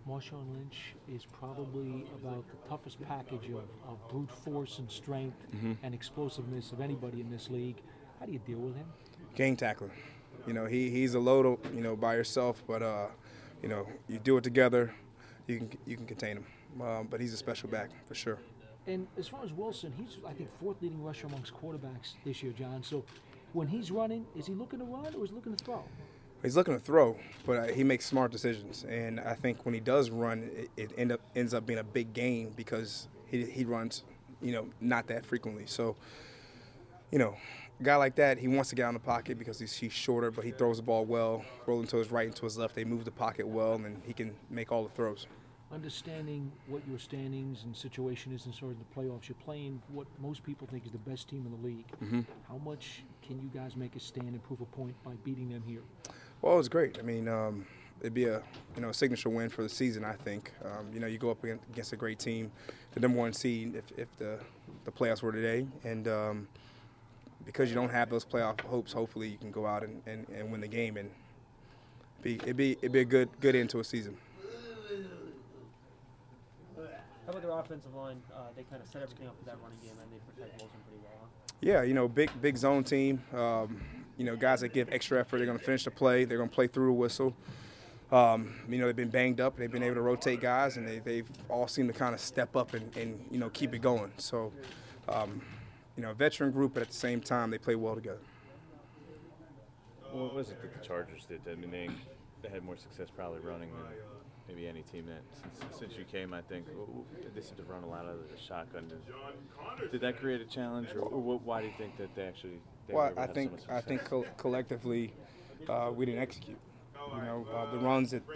Marshawn Lynch is probably about the toughest package of brute force and strength and explosiveness of anybody in this league. How do you deal with him? Game tackler. He's a load, by yourself, but you do it together, you can contain him. But he's a special back for sure. And as far as Wilson, he's, I think, fourth leading rusher amongst quarterbacks this year, John. So when he's running, is he looking to run or is he looking to throw? He's looking to throw, but he makes smart decisions. And I think when he does run, it ends up being a big gain because he runs, not that frequently. So, a guy like that, he wants to get out in the pocket because he's shorter, but he throws the ball well, rolling to his right and to his left. They move the pocket well, and he can make all the throws. Understanding what your standings and situation is in sort of the playoffs, you're playing what most people think is the best team in the league. How much can you guys make a stand and prove a point by beating them here? Well, it was great. I mean, it'd be a signature win for the season, I think. You go up against a great team, the number one seed if the playoffs were today, and because you don't have those playoff hopes, hopefully you can go out and win the game, and it'd be a good end to a season. How about their offensive line? They kind of set everything up for that running game, and they protect Wilson pretty well. Yeah, big zone team. Guys that give extra effort, they're going to finish the play. They're going to play through the whistle. They've been banged up. They've been able to rotate guys, and they've all seemed to kind of step up and keep it going. So, a veteran group, but at the same time, they play well together. What was it that the Chargers did? I mean, they had more success probably running than maybe any team that since you came, I think. They seem to run a lot of the shotgun. Did that create a challenge, or why do you think that they actually? Well, I think collectively we didn't execute. The runs that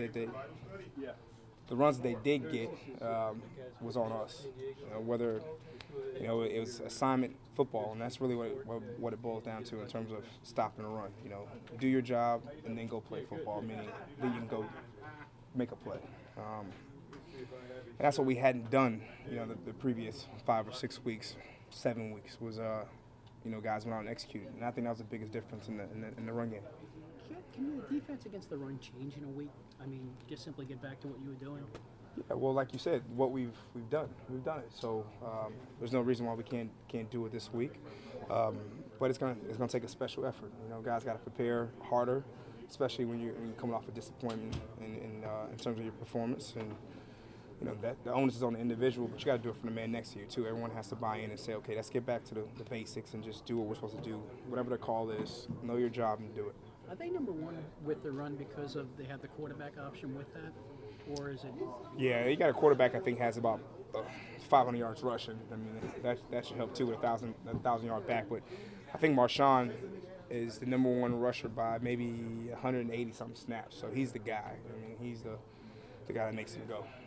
they did get was on us. Whether it was assignment football, and that's really what it boils down to in terms of stopping a run. Do your job and then go play football, meaning then you can go make a play. And that's what we hadn't done, the previous 5 or 6 weeks, 7 weeks was, guys went out and executed. And I think that was the biggest difference in the run game. Can the defense against the run change in a week? I mean, just simply get back to what you were doing? Yeah, well, like you said, what we've done it. So there's no reason why we can't do it this week. But it's gonna take a special effort. Guys got to prepare harder, especially when you're coming off a disappointment in terms of your performance. And that the onus is on the individual, but you got to do it from the man next to you too. Everyone has to buy in and say, okay, let's get back to the basics and just do what we're supposed to do. Whatever the call is, know your job and do it. Are they number one with the run because of they have the quarterback option with that, or is it? Yeah, you got a quarterback I think has about 500 yards rushing. I mean that should help too with a 1,000-yard back. But I think Marshawn is the number one rusher by maybe 180 something snaps. So he's the guy. I mean he's the guy that makes him go.